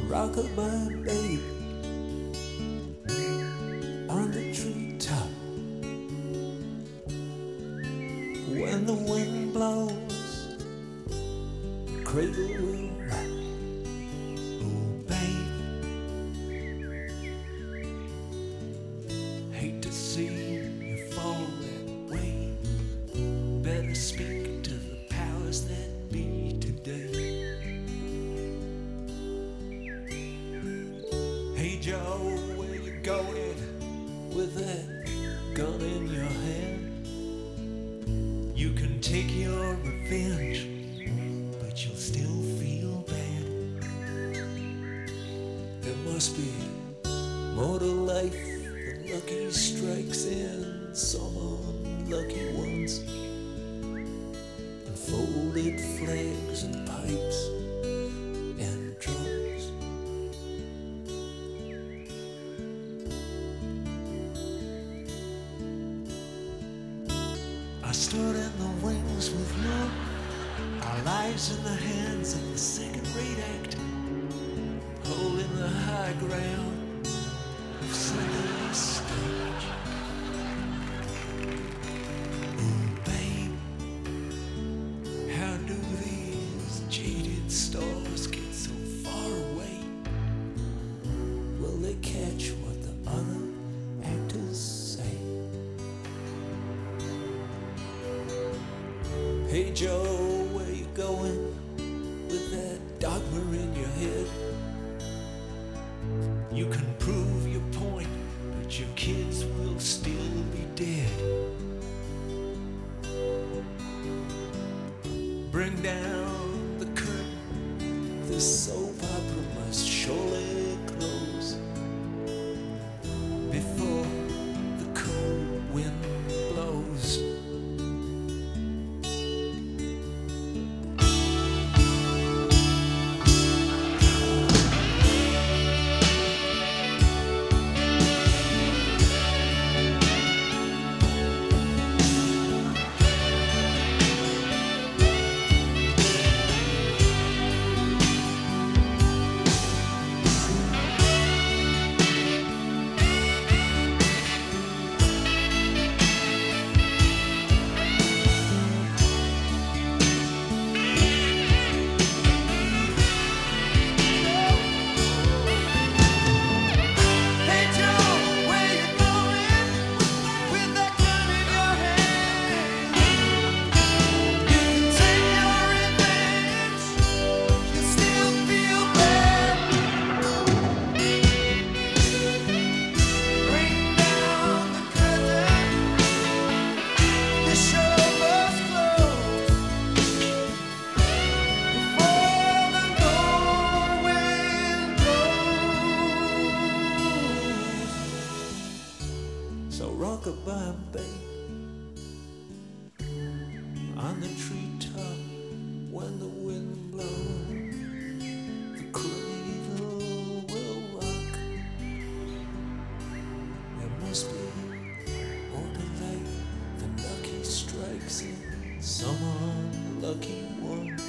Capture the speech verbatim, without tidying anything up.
rockabye babe on the treetop. When the wind blows, the cradle will rock. Oh, babe, hate to see you fall that way. Better speak to the powers that be today. Hey Joe, where you going with that gun in your hand? You can take your revenge, but you'll still feel bad. There must be more to life than lucky strikes and some unlucky ones, and folded flags and pipes and drums. I stood in the wings with you, our lives in the hands of the second-rate actor, holding the high ground of Slinger's stage. Oh, babe, how do these jaded stars get so far away? Will they catch what the other actors say? Hey Joe, where you going with that dogma in your head? You can prove your point, but your kids will still be dead. Bring down the curtain, this soap opera must surely close before the cool wind blows. So rockabye babe on the treetop. When the wind blows, the cradle will rock. There must be more to life than lucky strikes and some unlucky ones.